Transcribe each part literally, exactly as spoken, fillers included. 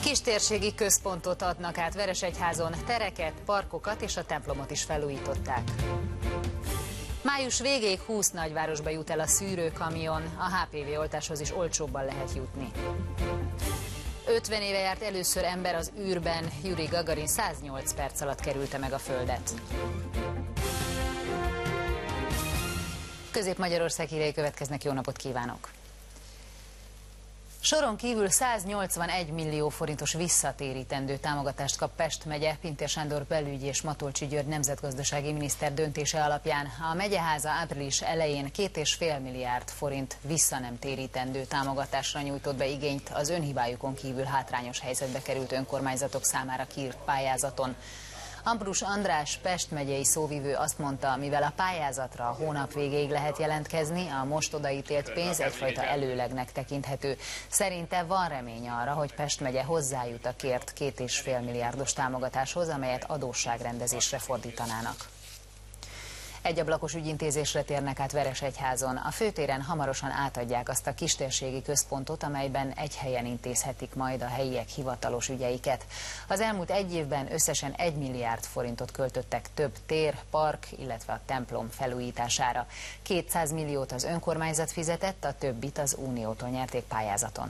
Kistérségi központot adnak át Veresegyházon, tereket, parkokat és a templomot is felújították. Május végéig húsz nagyvárosba jut el a szűrőkamion, a há pé vé oltáshoz is olcsóbban lehet jutni. ötven éve járt először ember az űrben, Juri Gagarin száznyolc perc alatt kerülte meg a Földet. Közép-Magyarország hírei következnek, jó napot kívánok! Soron kívül száznyolcvanegy millió forintos visszatérítendő támogatást kap Pest megye Pintér Sándor belügyi és Matolcsy György nemzetgazdasági miniszter döntése alapján. A megyeháza április elején két és fél milliárd forint vissza nem térítendő támogatásra nyújtott be igényt az önhibájukon kívül hátrányos helyzetbe került önkormányzatok számára kiírt pályázaton. Ambrus András Pest megyei szóvivő azt mondta, mivel a pályázatra a hónap végéig lehet jelentkezni, a most odaítélt pénz egyfajta előlegnek tekinthető. Szerinte van remény arra, hogy Pest megye hozzájut a kért két és fél milliárdos támogatáshoz, amelyet adósságrendezésre fordítanának. Egyablakos ügyintézésre térnek át Veresegyházon. A főtéren hamarosan átadják azt a kistérségi központot, amelyben egy helyen intézhetik majd a helyiek hivatalos ügyeiket. Az elmúlt egy évben összesen egy milliárd forintot költöttek több tér, park, illetve a templom felújítására. kétszáz milliót az önkormányzat fizetett, a többit az Uniótól nyerték pályázaton.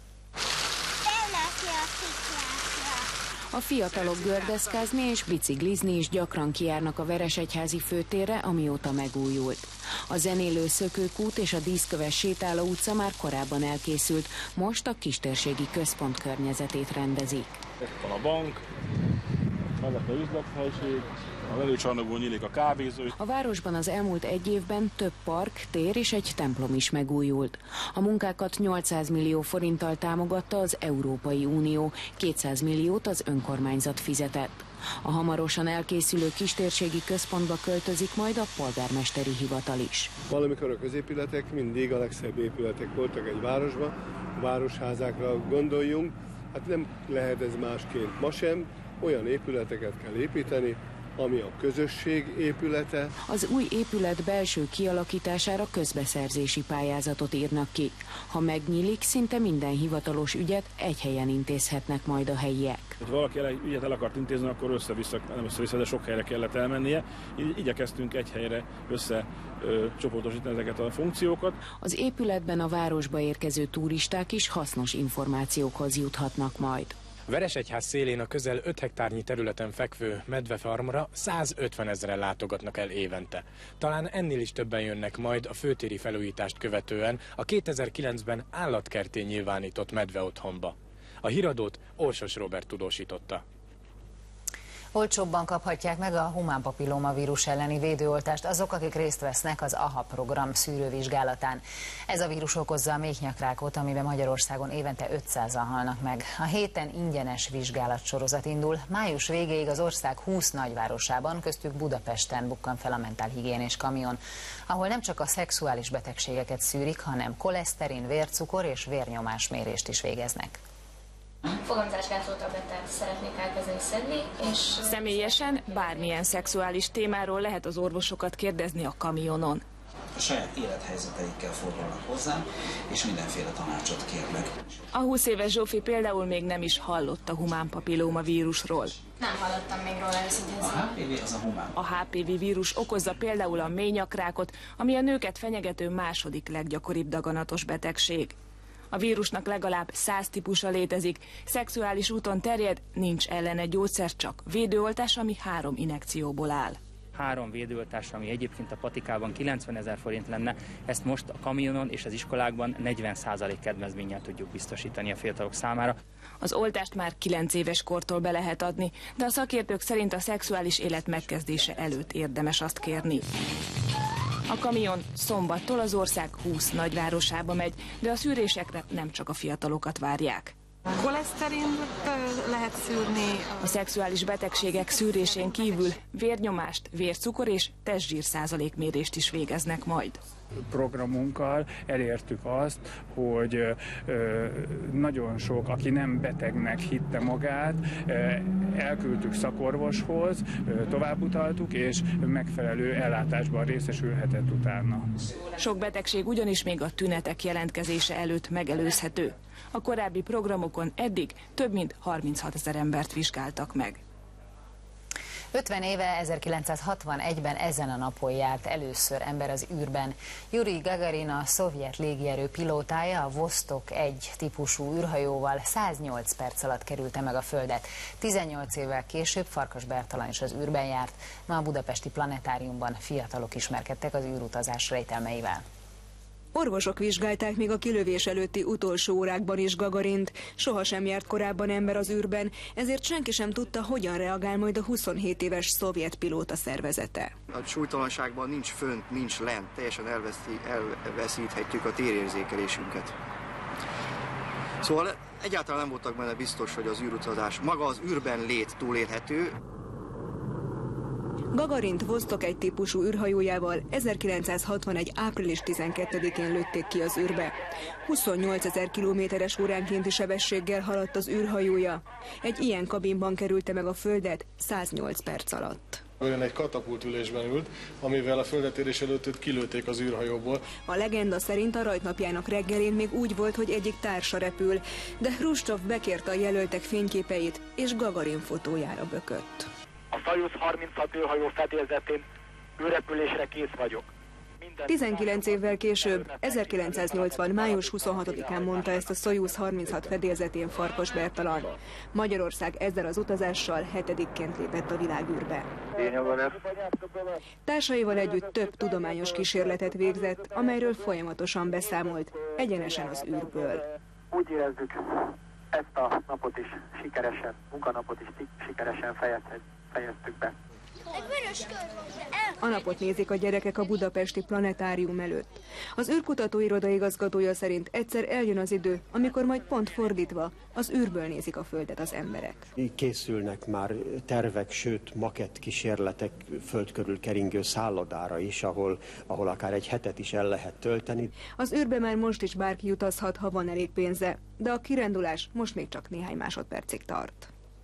A fiatalok gördeszkázni és biciklizni is gyakran kijárnak a Veresegyházi főtérre, amióta megújult. A zenélő szökőkút és a díszköves sétáló utca már korábban elkészült, most a kistérségi központ környezetét rendezik. Itt van a bank, mellette üzlethelység, a lelőcsarnokból nyílik a kávézó. A városban az elmúlt egy évben több park, tér és egy templom is megújult. A munkákat nyolcszáz millió forinttal támogatta az Európai Unió, kétszáz milliót az önkormányzat fizetett. A hamarosan elkészülő kistérségi központba költözik majd a polgármesteri hivatal is. Valamikor a középületek mindig a legszebb épületek voltak egy városban, a városházákra gondoljunk, hát nem lehet ez másként. Ma sem olyan épületeket kell építeni, ami a közösség épülete. Az új épület belső kialakítására közbeszerzési pályázatot írnak ki. Ha megnyílik, szinte minden hivatalos ügyet egy helyen intézhetnek majd a helyiek. Ha valaki ügyet el akart intézni, akkor össze-vissza, nem össze-vissza, de sok helyre kellett elmennie. Így igyekeztünk egy helyre összecsoportosítani ezeket a funkciókat. Az épületben a városba érkező turisták is hasznos információkhoz juthatnak majd. Veresegyház szélén a közel öt hektárnyi területen fekvő medvefarmra százötven ezeren látogatnak el évente. Talán ennél is többen jönnek majd a főtéri felújítást követően a kétezer-kilencben állatkertté nyilvánított medveotthonba. A híradót Orsos Róbert tudósította. Olcsóbban kaphatják meg a humán papillómavírus elleni védőoltást azok, akik részt vesznek az á há program szűrővizsgálatán. Ez a vírus okozza a méhnyakrákot, amiben Magyarországon évente ötszázan halnak meg. A héten ingyenes vizsgálatsorozat indul. Május végéig az ország húsz nagyvárosában, köztük Budapesten bukkan fel a mentálhigiénés kamion, ahol nem csak a szexuális betegségeket szűrik, hanem koleszterin, vércukor és vérnyomásmérést is végeznek. Fogamzásgátló tablettát szeretnék elkezdeni szedni, és... Személyesen bármilyen szexuális témáról lehet az orvosokat kérdezni a kamionon. A saját élethelyzeteikkel fordulnak hozzám, és mindenféle tanácsot kérnek. A húsz éves Zsófi például még nem is hallott a humán papillóma vírusról. Nem hallottam még róla őszintén. A há pé vé az a humán. A há pé vé vírus okozza például a méhnyakrákot, ami a nőket fenyegető második leggyakoribb daganatos betegség. A vírusnak legalább száz típusa létezik, szexuális úton terjed, nincs ellene gyógyszer, csak védőoltás, ami három injekcióból áll. Három védőoltás, ami egyébként a patikában kilencvenezer forint lenne, ezt most a kamionon és az iskolákban negyven százalék kedvezménnyel tudjuk biztosítani a fiatalok számára. Az oltást már kilenc éves kortól be lehet adni, de a szakértők szerint a szexuális élet megkezdése előtt érdemes azt kérni. A kamion szombattól az ország húsz nagyvárosába megy, de a szűrésekre nem csak a fiatalokat várják. Koleszterint lehet szűrni. A szexuális betegségek szűrésén kívül vérnyomást, vércukor és testzsír százalékmérést is végeznek majd. programunkkal elértük azt, hogy nagyon sok, aki nem betegnek hitte magát, elküldtük szakorvoshoz, továbbutaltuk, és megfelelő ellátásban részesülhetett utána. Sok betegség ugyanis még a tünetek jelentkezése előtt megelőzhető. A korábbi programokon eddig több mint harminchatezer embert vizsgáltak meg. ötven éve, ezerkilencszázhatvanegyben ezen a napon járt először ember az űrben. Jurij Gagarin, a szovjet légierő pilótája, a Vostok egy típusú űrhajóval száznyolc perc alatt kerülte meg a Földet. tizennyolc évvel később Farkas Bertalan is az űrben járt. Ma a budapesti planetáriumban fiatalok ismerkedtek az űrutazás rejtelmeivel. Orvosok vizsgálták még a kilövés előtti utolsó órákban is Gagarint. Sohasem járt korábban ember az űrben, ezért senki sem tudta, hogyan reagál majd a huszonhét éves szovjet pilóta szervezete. A súlytalanságban nincs fönt, nincs lent, teljesen elveszti, elveszíthetjük a térérzékelésünket. Szóval egyáltalán nem voltak benne biztos, hogy az űrutazás, maga az űrben lét túlélhető. Gagarint Vostok egy típusú űrhajójával ezerkilencszázhatvanegy április tizenkettedikén lőtték ki az űrbe. huszonnyolcezer kilométeres óránkénti sebességgel haladt az űrhajója. Egy ilyen kabinban kerülte meg a Földet száznyolc perc alatt. Olyan egy katapultülésben ült, amivel a földetérés előtt őt kilőtték az űrhajóból. A legenda szerint a rajtnapjának reggelén még úgy volt, hogy egyik társa repül, de Hruscsov bekérte a jelöltek fényképeit, és Gagarin fotójára bökött. A Szajuz harminchat űrhajó fedélzetén űrrepülésre kész vagyok. Minden tizenkilenc évvel később, ezerkilencszáznyolcvan. május huszonhatodikán mondta ezt a Szajuz harminchat fedélzetén Farkas Bertalan. Magyarország ezzel az utazással hetedikként lépett a világűrbe. Társaival együtt több tudományos kísérletet végzett, amelyről folyamatosan beszámolt, egyenesen az űrből. Úgy érezzük, ezt a napot is sikeresen, munkanapot is sikeresen fejeztük be. A napot nézik a gyerekek a budapesti planetárium előtt. Az űrkutató iroda igazgatója szerint egyszer eljön az idő, amikor majd pont fordítva az űrből nézik a Földet az emberek. Készülnek már tervek, sőt makett kísérletek föld körül keringő szállodára is, ahol, ahol akár egy hetet is el lehet tölteni. Az űrbe már most is bárki utazhat, ha van elég pénze, de a kirándulás most még csak néhány másodpercig tart.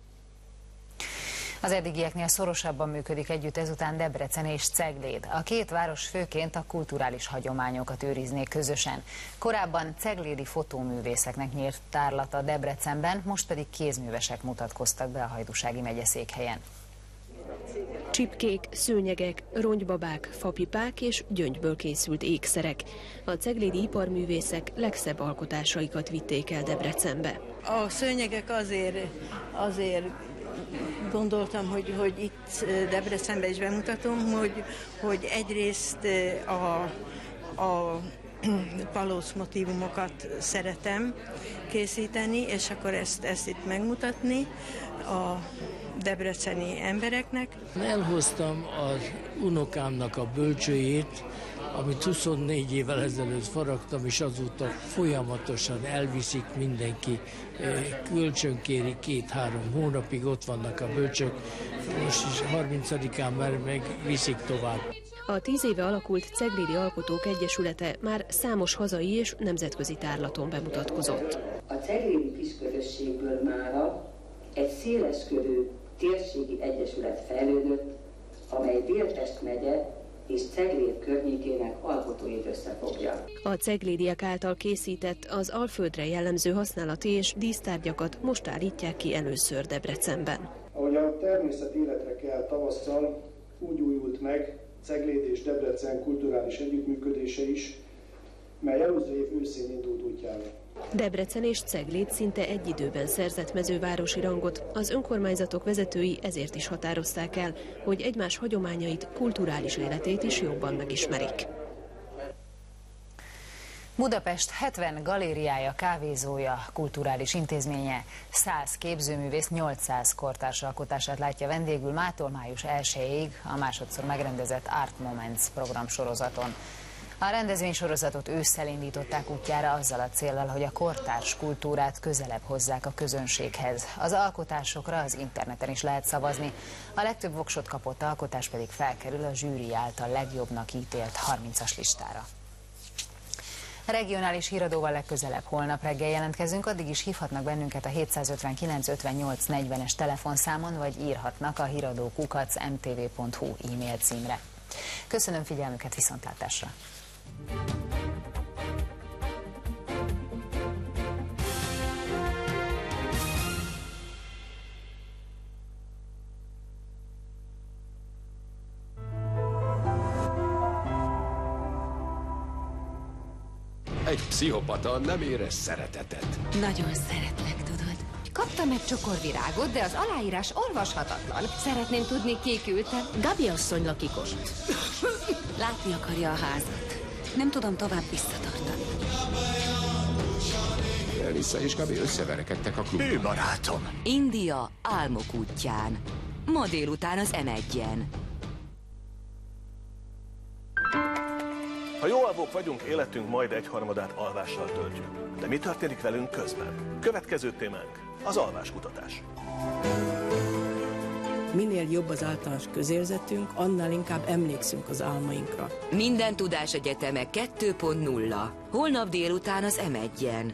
Az eddigieknél szorosabban működik együtt ezután Debrecen és Cegléd. A két város főként a kulturális hagyományokat őriznék közösen. Korábban ceglédi fotóművészeknek nyílt tárlata Debrecenben, most pedig kézművesek mutatkoztak be a Hajdúsági megyeszékhelyen. Csipkék, szőnyegek, ronggybabák, fapipák és gyöngyből készült ékszerek. A ceglédi iparművészek legszebb alkotásaikat vitték el Debrecenbe. A szőnyegek azért, azért gondoltam, hogy, hogy itt Debrecenben is bemutatom, hogy, hogy egyrészt a, a palóc motívumokat szeretem készíteni, és akkor ezt, ezt itt megmutatni a debreceni embereknek. Elhoztam az unokámnak a bölcsőjét, amit huszonnégy évvel ezelőtt faragtam, és azóta folyamatosan elviszik mindenki, kölcsönkéri két-három hónapig, ott vannak a bölcsök, most is harmincadikán már megviszik tovább. A tíz éve alakult Ceglédi Alkotók Egyesülete már számos hazai és nemzetközi tárlaton bemutatkozott. A ceglédi kisközösségből mára egy széleskörű térségi egyesület fejlődött, amely Dél-Pest megye és Cegléd környékének alkotóit összefogja. A ceglédiek által készített, az Alföldre jellemző használati és dísztárgyakat most állítják ki először Debrecenben. Ahogy a természet életre kell tavasszal, úgy újult meg Cegléd és Debrecen kulturális együttműködése is, mely előző év őszén indult útjára. Debrecen és Cegléd szinte egy időben szerzett mezővárosi rangot, az önkormányzatok vezetői ezért is határozták el, hogy egymás hagyományait, kulturális életét is jobban megismerik. Budapest hetven galériája, kávézója, kulturális intézménye, száz képzőművész, nyolcszáz kortárs alkotását látja vendégül mától május elsejéig a másodszor megrendezett Art Moments programsorozaton. A rendezvénysorozatot ősszel indították útjára azzal a céllal, hogy a kortárs kultúrát közelebb hozzák a közönséghez. Az alkotásokra az interneten is lehet szavazni, a legtöbb voksot kapott alkotás pedig felkerül a zsűri által legjobbnak ítélt harmincas listára. A regionális híradóval legközelebb holnap reggel jelentkezünk, addig is hívhatnak bennünket a hétszázötvenkilenc ötvennyolc negyvenes telefonszámon, vagy írhatnak a híradó kukac em té vé pont hu e-mail címre. Köszönöm figyelmüket, viszontlátásra! Egy pszichopata nem érez szeretetet. Nagyon szeretlek, tudod. Kaptam egy csokor virágot, de az aláírás olvashatatlan. Szeretném tudni, ki küldte. Gabi asszony lakik ott. Látni akarja a házat. Nem tudom tovább visszatartani. Elissa és Gabi összeverekedtek a klubban. Ő barátom. India álmok útján. Ma délután az em egyen. Ha jó alvók vagyunk, életünk majd egyharmadát alvással töltjük. De mi történik velünk közben? Következő témánk az alváskutatás. Minél jobb az általános közérzetünk, annál inkább emlékszünk az álmainkra. Minden tudás egyeteme kettő pont nulla. Holnap délután az em egyen.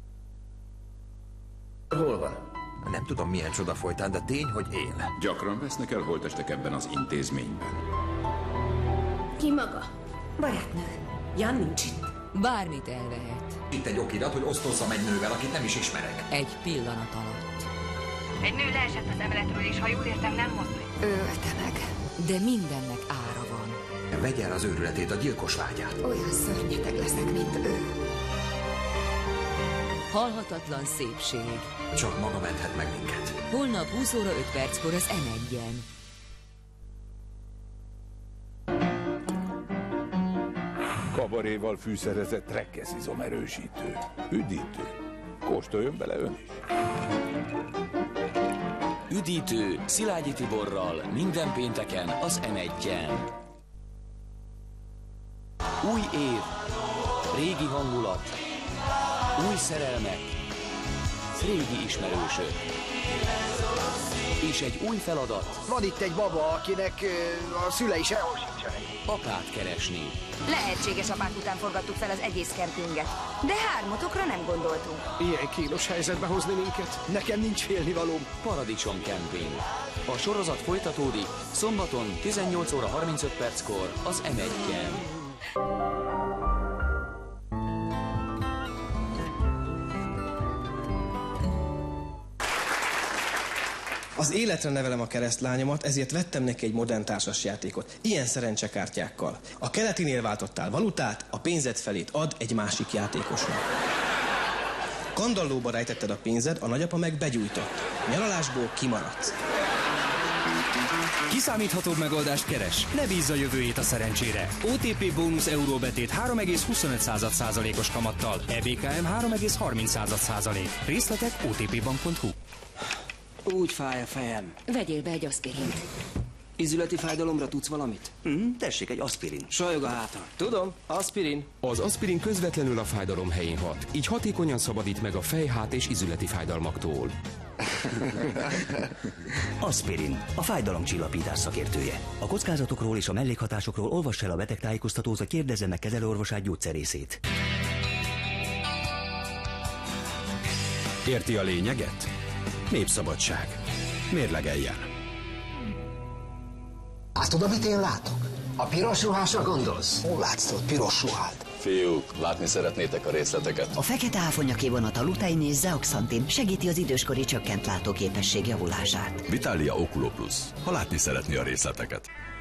Hol van? Nem tudom, milyen csoda folytán, de tény, hogy él. Gyakran vesznek el holttestek ebben az intézményben. Ki maga? Barátnő. Jan nincs itt. Bármit elvehet. Itt egy okirat, hogy osztozzam egy nővel, akit nem is ismerek. Egy pillanat alatt. Egy nő leesett az emeletről, és ha jól értem, nem mozdul. Ölte meg. De mindennek ára van. Vegye el az őrületét, a gyilkos vágyát. Olyan szörnyeteg leszek, mint ő. Halhatatlan szépség. Csak maga menthet meg minket. Holnap húsz óra öt perckor az em egyen. Kabaréval fűszerezett rekkeszizom erősítő. Üdítő. Kóstoljon bele ön is. Üdítő Szilágyi Tiborral minden pénteken az em egyen. Új év, régi hangulat, új szerelmek, régi ismerősök. És egy új feladat. Van itt egy baba, akinek a szülei sehol sincsenek. Apát keresni. Lehetséges apák után forgattuk fel az egész kempinget, de hármatokra nem gondoltunk. Ilyen kínos helyzetbe hozni minket? Nekem nincs félnivalóm. Paradicsom Camping. A sorozat folytatódik szombaton tizennyolc óra harmincöt perckor az em egyen. Az életre nevelem a keresztlányomat, ezért vettem neki egy modern társasjátékot, ilyen szerencsekártyákkal. A keletinél váltottál valutát, a pénzed felét ad egy másik játékosnak. Kandallóba rejtetted a pénzed, a nagyapa meg begyújtott. Nyaralásból kimaradsz. Kiszámíthatóbb megoldást keres. Ne bízz a jövőjét a szerencsére. o té pé bónusz euróbetét három egész huszonöt százalékos kamattal. e bé ká em három egész harminc százalék. Részletek o té pé bank pont hu. Úgy fáj a fejem. Vegyél be egy aszpirint. Izületi fájdalomra tudsz valamit? Mm, tessék, egy aszpirin. Sajog a hátam. Tudom, aspirin. Az aspirin közvetlenül a fájdalom helyén hat, így hatékonyan szabadít meg a fej, hát és izületi fájdalmaktól. Aspirin, a fájdalomcsillapítás szakértője. A kockázatokról és a mellékhatásokról olvass el a betegtájékoztatót, vagy kérdezze meg kezelőorvosát, gyógyszerészét. Érti a lényeget? Népszabadság. Mérlegeljen. Látod, amit én látok? A piros ruhásra gondolsz? Hol látsz ott piros ruhát? Fiúk, látni szeretnétek a részleteket? A fekete áfonyaké vonat a lutein és zeoxantin segíti az időskori csökkent látóképesség javulását. Vitalia Oculo Plus, ha látni szeretné a részleteket.